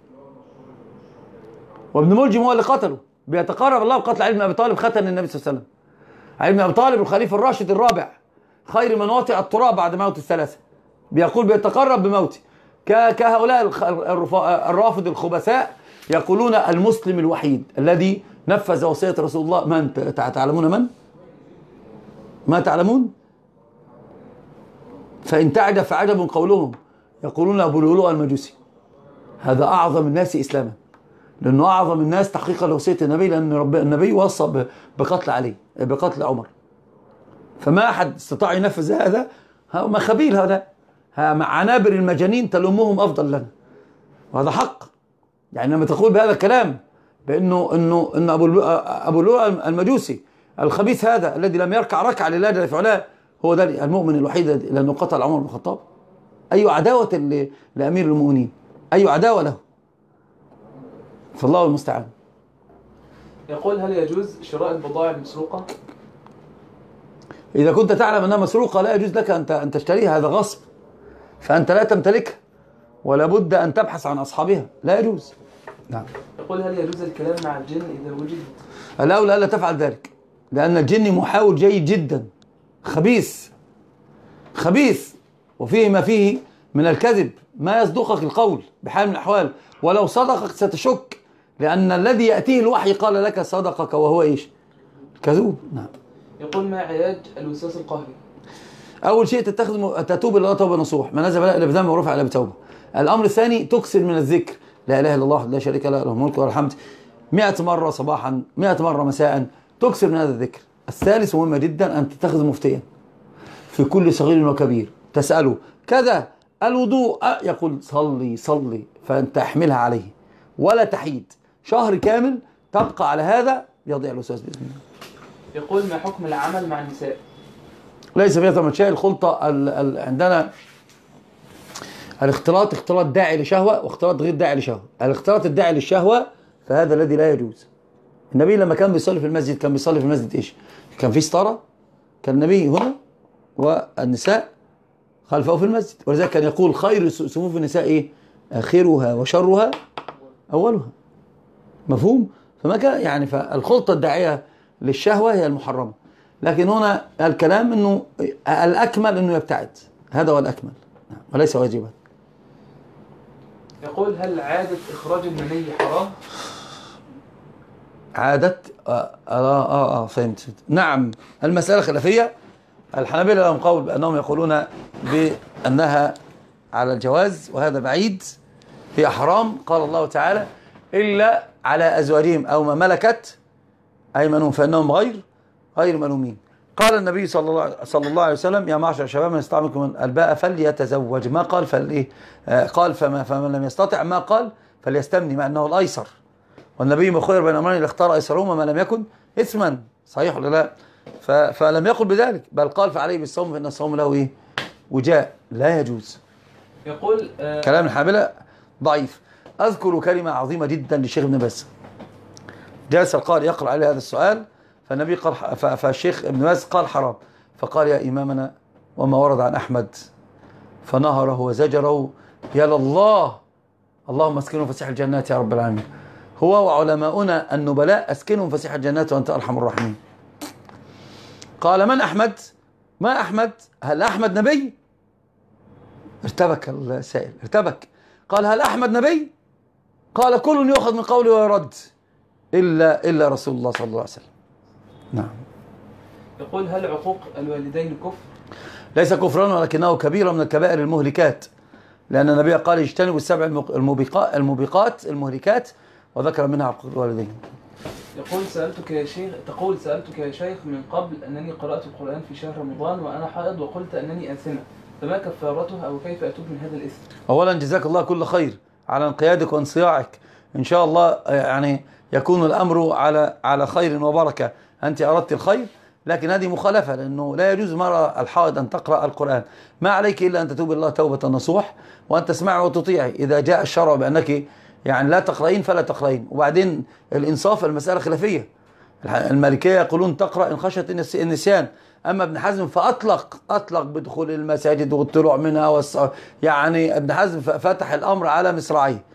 وابن ملجم هو اللي قتله، بيتقرب الله بقتل علي بن أبي طالب ختن النبي صلى الله عليه وسلم. علي بن أبي طالب الخليفة الراشد الرابع خير من وطئ التراب بعد موت الثلاثة، بيقول بيتقرب بموته. كهؤلاء الرافض الخبثاء يقولون المسلم الوحيد الذي نفذ وصية رسول الله من؟ تعلمون من؟ ما تعلمون؟ فإن تعجب فعجب قولهم، يقولون أبو لؤلؤ المجوسي، هذا أعظم الناس إسلاما، لأنه أعظم الناس تحقيقا لوصية النبي، لأن رب النبي وصى بقتل علي بقتل عمر، فما أحد استطاع ينفذ هذا. هم خبيل هذا، مع عنابر المجانين تلومهم أفضل لنا، وهذا حق. يعني لما تقول بهذا الكلام بأنه إنه إن أبو أبو لؤلؤ المجوسي الخبيث هذا الذي لم يركع ركعة لله جل في علاه هو ده المؤمن الوحيد لأنه قتل عمر بن الخطاب، أي عداوة لأمير المؤمنين، أي عداوة له، فالله المستعان. يقول هل يجوز شراء البضائع المسروقة؟ إذا كنت تعلم أنها مسروقة لا يجوز لك أن أن تشتريها، هذا غصب، فأنت لا تمتلكها ولا بد أن تبحث عن أصحابها، لا يجوز. نعم. يقول هل يجوز الكلام مع الجن إذا وجد؟ الأولى ألا تفعل ذلك، لأن الجن محاول جيد جدا، خبيث خبيث، وفيه ما فيه من الكذب، ما يصدقك القول بحال من الأحوال، ولو صدقك ستشك، لأن الذي يأتيه الوحي قال لك صدقك وهو إيش؟ كذوب. نعم. يقول ما علاج الوسواس القهري؟ أول شيء تتخذ تتوب إلى الله توبة نصوح، ما نزل إلا بذنب ورفع إلا بتوبة. الأمر الثاني تكثر من الذكر، لا إله إلا الله لا شريك له، له الملك وله الحمد، مئة مرة صباحا، مئة مرة مساء، تكثر من هذا الذكر. الثالث مهم جدا أن تتخذ مفتيا في كل صغير وكبير، تسأله كذا الوضوء، يقول صلي صلي، فأنت احملها عليه ولا تحيد، شهر كامل تبقى على هذا يضيع الوسواس بإذن الله. يقول ما حكم العمل مع النساء؟ ليس فيها ثمن شيء. الخلطة ال ال عندنا الاختلاط اختلاط داعي لشهوة واختلاط غير داعي لشهوة. الاختلاط الداعي للشهوة فهذا الذي لا يجوز. النبي لما كان بيصلي في المسجد كان بيصلي في المسجد ايش؟ كان في ستارة، كان النبي هنا والنساء خلفه في المسجد، ولذلك كان يقول خير صفوف النساء ايه؟ آخرها وشرها أولها. مفهوم؟ فما كان يعني، فالخلطة الداعية للشهوة هي المحرمة، لكن هنا الكلام انه الأكمل انه يبتعد، هذا هو الأكمل وليس واجبا. يقول هل عادة إخراج المني حرام؟ عادة آه آه آه, آه فهمت. نعم، المسألة خلافية. الحنابلة لهم قول بأنهم يقولون بأنها على الجواز وهذا بعيد، هي حرام. قال الله تعالى إلا على أزواجهم أو ما ملكت أيمانهم فإنهم غير غير ملومين. قال النبي صلى الله صلى الله عليه وسلم يا معشر الشباب من استطاع منكم الباء فليتزوج، ما قال فلإيه؟ آه قال فما فمن لم يستطع، ما قال فليستمني، مع أنه الأيسر، والنبي مخير بين أمرين اللي اختار أيسرهما ما لم يكن إثما، صحيح ولا لا؟ فلم يقل بذلك، بل قال فعليه بالصوم فإن الصوم له إيه؟ وجاء، لا يجوز. يقول آه كلام الحنابلة ضعيف. أذكر كلمة عظيمة جدا للشيخ ابن باز، جالس القارئ يقرأ عليه هذا السؤال، فالنبي قال، فالشيخ ابن باز قال حرام، فقال يا إمامنا وما ورد عن أحمد، فنهره وزجره، يا لله، اللهم اسكنهم فسيح الجنات يا رب العالمين، هو وعلماؤنا النبلاء اسكنهم فسيح الجنات وأنت أرحم الراحمين. قال من أحمد؟ ما أحمد؟ هل أحمد نبي؟ ارتبك السائل، ارتبك. قال هل أحمد نبي؟ قال كل يؤخذ من قوله ويرد إلا إلا رسول الله صلى الله عليه وسلم. نعم. يقول هل عقوق الوالدين كفر؟ ليس كفرا ولكنه كبيرة من الكبائر المهلكات، لأن النبي قال اجتنبوا السبع الموبقات الموبقات المهلكات وذكر منها عقوق الوالدين. يقول سألتك يا شيخ تقول سألتك يا شيخ من قبل أنني قرأت القرآن في شهر رمضان وأنا حائض وقلت أنني آثمة، فما كفارتها أو كيف أتوب من هذا الإثم؟ أولا جزاك الله كل خير على انقيادك وانصياعك، إن شاء الله يعني يكون الأمر على على خير وبركة، أنت أردت الخير، لكن هذه مخالفة، لأنه لا يجوز المرأة الحائض أن تقرأ القرآن، ما عليك إلا أن تتوب الله توبة نصوح وأن تسمعي وتطيعي. إذا جاء الشرع بأنك يعني لا تقرأين فلا تقرأين. وبعدين الإنصاف المسألة خلافية، المالكية يقولون تقرأ إن خشيت النسيان، أما ابن حزم فأطلق أطلق بدخول المساجد والطلوع منها والص... يعني ابن حزم فتح الأمر على مصراعيه،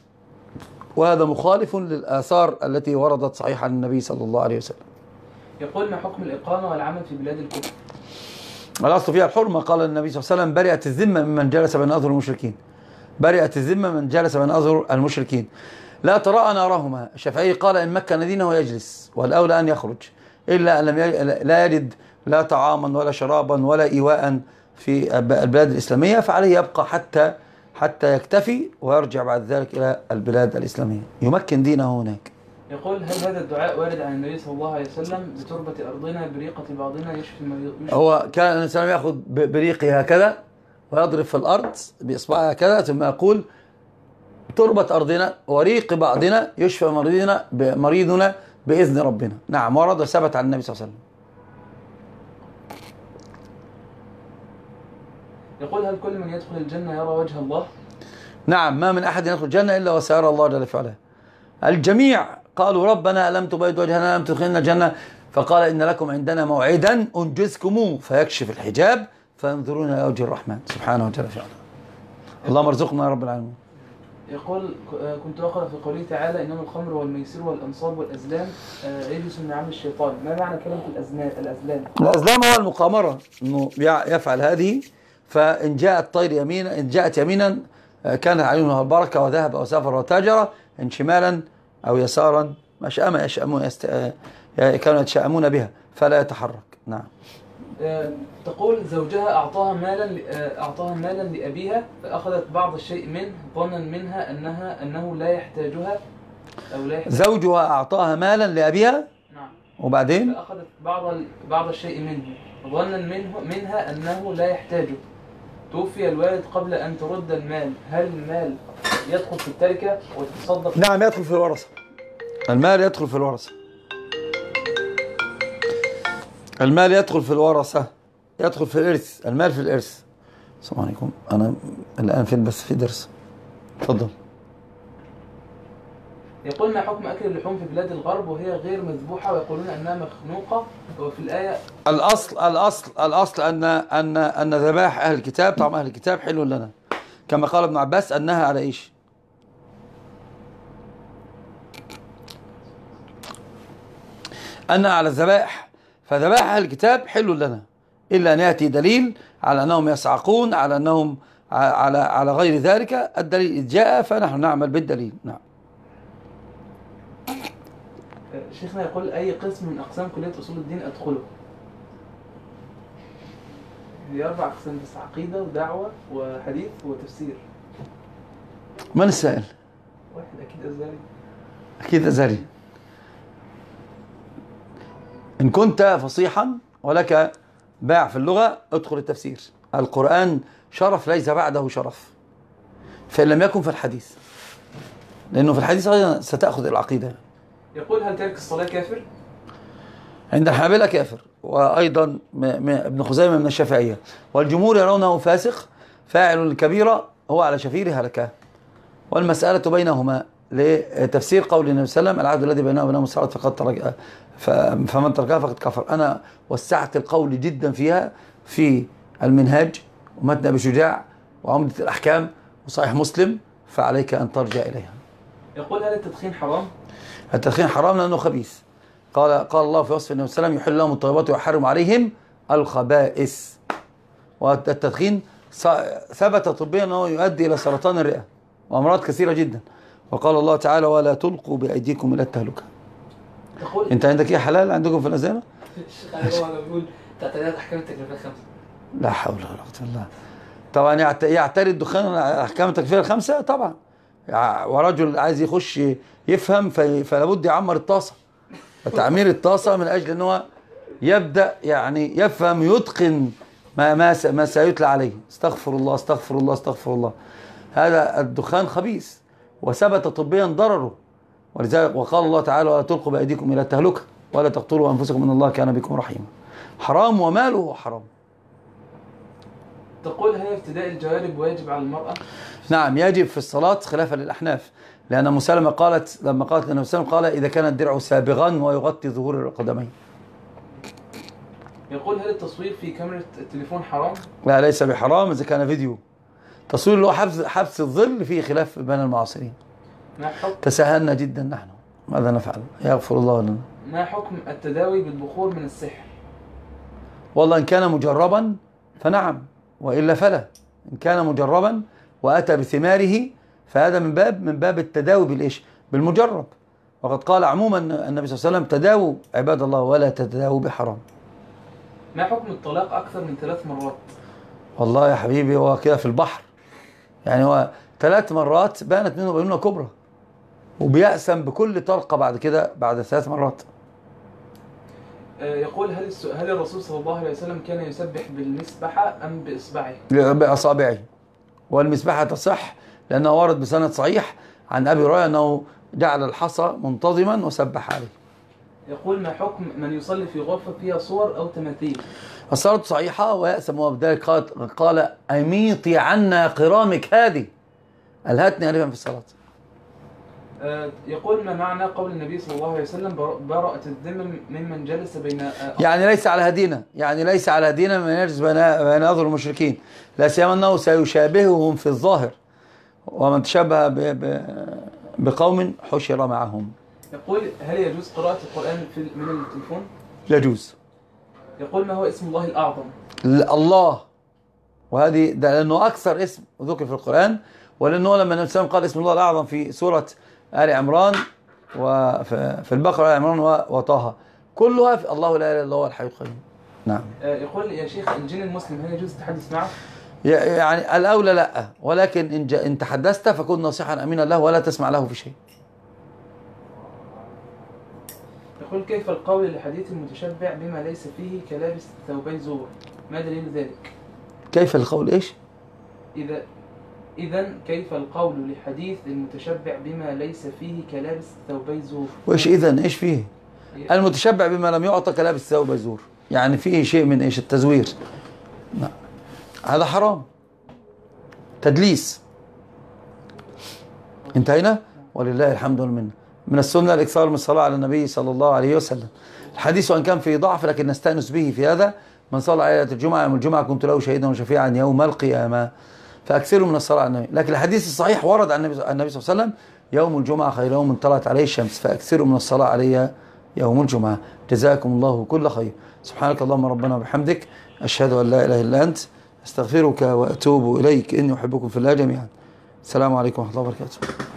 وهذا مخالف للآثار التي وردت صحيحة عن النبي صلى الله عليه وسلم. يقول ما حكم الإقامة والعمل في بلاد الكفر؟ الأصل فيها الحرمة، قال النبي صلى الله عليه وسلم برئت الذمة ممن جلس بين أظهر المشركين، برئت الذمة من جلس بين أظهر المشركين، لا تراءى نارهما. الشافعي قال إن مكن دينه يجلس، والأولى أن يخرج، إلا أن لم لا يجد لا طعاما ولا شرابا ولا إيواء في البلاد الإسلامية، فعليه يبقى حتى حتى يكتفي ويرجع بعد ذلك إلى البلاد الإسلامية يمكن دينه هناك. يقول هل هذا الدعاء وارد عن النبي صلى الله عليه وسلم بتربة أرضنا بريقة بعضنا يشفي مريض؟ هو كان الإنسان يأخذ بريقه هكذا ويضرب في الأرض بإصبعه هكذا ثم يقول تربة أرضنا وريق بعضنا يشفى مريضنا مريضنا بإذن ربنا. نعم، ورد وثبت عن النبي صلى الله عليه وسلم. يقول هل كل من يدخل الجنة يرى وجه الله؟ نعم، ما من أحد يدخل الجنة إلا وسيرى الله جل وعلا. الجميع قالوا ربنا ألم تبيض وجهنا ألم تدخلنا الجنة، فقال إن لكم عندنا موعدا أنجزكموه فيكشف الحجاب فينظرون إلى وجه الرحمن سبحانه وتعالى فعلا. اللهم ارزقنا يا رب العالمين. يقول كنت أقرأ في قوله تعالى إنما الخمر والميسر والأنصاب والأزلام رجس من عمل الشيطان. ما معنى كلمة الأزلام؟ الأزلام الأزلام هو المقامرة، إنه يفعل هذه، فإن جاءت طير يمينا إن جاءت يمينا كانت عيونها البركة وذهب وسافر وتاجر، إن شمالا أو يسارا ما شاء ما يشأمون يست... كانوا يتشائمون بها فلا يتحرك. نعم. تقول زوجها أعطاها مالا أعطاها مالا لأبيها فأخذت بعض الشيء منه ظنا منها أنها أنه لا يحتاجها أو لا يحتاج. زوجها أعطاها مالا لأبيها. نعم. وبعدين فأخذت بعض بعض الشيء منه ظنا منه منها أنه لا يحتاجه. توفي الوالد قبل أن ترد المال، هل المال يدخل في التركة ويتصدق؟ نعم يدخل في الورثة. المال يدخل في الورثة. المال يدخل في الورثة، يدخل في الإرث، المال في الإرث. السلام عليكم، أنا الآن فين بس في درس. تفضل. يقول ما حكم أكل اللحوم في بلاد الغرب وهي غير مذبوحة ويقولون أنها مخنوقة، وفي الآية الأصل الأصل الأصل أن أن أن ذبائح أهل الكتاب طعم أهل الكتاب حلو لنا، كما قال ابن عباس أنها على إيش؟ أنها على الذبائح، فذبائح أهل الكتاب حلو لنا إلا أن يأتي دليل على أنهم يصعقون، على أنهم على على غير ذلك. الدليل إذ جاء فنحن نعمل بالدليل. نعم. شيخنا يقول أي قسم من أقسام كلية أصول الدين أدخله؟ هي أربع أقسام بس: عقيدة ودعوة وحديث وتفسير. من السائل؟ واحد أكيد أزهري. أكيد أزهري. إن كنت فصيحا ولك باع في اللغة ادخل التفسير. القرآن شرف ليس بعده شرف، فإن لم يكن في الحديث، لأنه في الحديث أيضا ستأخذ العقيدة. يقول هل ترك الصلاة كافر؟ عند الحنابلة كافر، وأيضا ابن خزيمة من الشافعية، والجمهور يرونه فاسق فاعل الكبيرة هو على شفير هلكة. والمسألة بينهما لتفسير قول النبي صلى الله عليه وسلم العهد الذي بينه وبينهم الصلاة فقد ترك فمن تركها فقد كفر. أنا وسعت القول جدا فيها في المنهاج ومتن أبي شجاع وعمدة الأحكام وصحيح مسلم، فعليك أن ترجع إليها. يقول هل التدخين حرام؟ التدخين حرام لأنه خبيث. قال قال الله في وصف النبي صلى الله عليه وسلم يحل لهم الطيبات ويحرم عليهم الخبائث. والتدخين ثبت طبيا أنه يؤدي إلى سرطان الرئة وأمراض كثيرة جدا، وقال الله تعالى ولا تلقوا بأيديكم إلى التهلكة. أنت عندك إيه حلال عندكم في الأزانة؟ الشيخ علي هو بيقول تعتريات أحكام التكليف الخمسة. لا حول ولا قوة إلا بالله. طبعا يعتري الدخان أحكام التكفير الخمسة طبعا، ورجل عايز يخش يفهم فلابد يعمر الطاسة، فتعمير الطاسة من أجل أنه يبدأ يعني يفهم يتقن ما ما ما سيتلى عليه. استغفر الله استغفر الله استغفر الله. هذا الدخان خبيث وثبت طبيا ضرره، ولذلك وقال الله تعالى ولا تلقوا بأيديكم إلى التهلكة ولا تقتلوا أنفسكم إن الله كان بكم رحيما. حرام وماله حرام. تقول هل ارتداء الجوارب واجب على المرأة؟ نعم يجب في الصلاة خلافا للأحناف، لأن مسلمة قالت لما قالت للنبي صلى الله عليه وسلم قال إذا كان الدرع سابغا ويغطي ظهور القدمين. يقول هل التصوير في كاميرا التليفون حرام؟ لا ليس بحرام إذا كان فيديو. تصوير اللي هو حبس حبس الظل فيه خلاف بين المعاصرين. ما حكم؟ تساهلنا جدا نحن، ماذا نفعل؟ يغفر الله لنا. ما حكم التداوي بالبخور من السحر؟ والله إن كان مجربا فنعم، وإلا فلا. إن كان مجربا وأتى بثماره فهذا من باب من باب التداوي بالإيش؟ بالمجرب. وقد قال عموما النبي صلى الله عليه وسلم تداووا عباد الله ولا تتداووا بحرام. ما حكم الطلاق أكثر من ثلاث مرات؟ والله يا حبيبي هو كده في البحر، يعني هو ثلاث مرات بانت منه بينونة كبرى، وبيأسم بكل طلقة بعد كده بعد ثلاث مرات. يقول هل هل الرسول صلى الله عليه وسلم كان يسبح بالمسبحة أم بإصبعه؟ بأصابعه. والمسبحة تصح لأنه ورد بسند صحيح عن أبي هريرة أنه جعل الحصى منتظما وسبح عليه. يقول ما حكم من يصلي في غرفة فيها صور أو تماثيل؟ الصلاة صحيحة ويأسم وبذلك قال, قال أميطي عنا قرامك هذه، ألهتني ألفا في الصلاة. آه، يقول ما معنى قول النبي صلى الله عليه وسلم بر- براءة الذمم ممن جلس بين آه، يعني ليس على هدينا يعني ليس على هدينا من يجلس بين بين أظهر المشركين، لا سيما أنه سيشابههم في الظاهر، ومن تشبه ب- ب- بقوم حشر معهم. يقول هل يجوز قراءة القرآن في من التليفون؟ يجوز. يقول ما هو اسم الله الأعظم؟ الله، وهذه ده لأنه أكثر اسم ذكر في القرآن، ولأنه لما النبي صلى الله عليه وسلم قال اسم الله الأعظم في سورة آل عمران وفي البقرة آل عمران وطه، كلها في الله لا إله إلا الله هو الحي القيوم. نعم. آه، يقول يا شيخ الجن المسلم هل يجوز التحدث معه؟ يعني الأولى لا، ولكن إن, إن تحدثت فكن ناصحا أمينا له ولا تسمع له في شيء. يقول كيف القول لحديث المتشبع بما ليس فيه كلابس ثوبي زور؟ ما دليل ذلك؟ كيف القول إيش؟ إذا إذا كيف القول لحديث المتشبع بما ليس فيه كلابس ثوبي زور؟ وإيش إذن إيش فيه؟ المتشبع بما لم يعطى كلابس ثوب زور، يعني فيه شيء من إيش؟ التزوير. نعم. هذا حرام، تدليس. انتهينا ولله الحمد والمنه. من السنة الإكثار من الصلاة على النبي صلى الله عليه وسلم. الحديث وإن كان فيه ضعف لكن نستأنس به في هذا: من صلى على ليلة الجمعة يوم الجمعة كنت له شهيدا وشفيعا يوم القيامة، فأكثروا من الصلاة على النبي. لكن الحديث الصحيح ورد عن النبي, النبي صلى الله عليه وسلم: يوم الجمعة خير يوم طلعت عليه الشمس، فأكثروا من الصلاة علي يوم الجمعة. جزاكم الله كل خير. سبحانك اللهم ربنا وبحمدك، أشهد أن لا إله إلا أنت، أستغفرك وأتوب إليك، إني أحبكم في الله جميعا. السلام عليكم ورحمة الله وبركاته.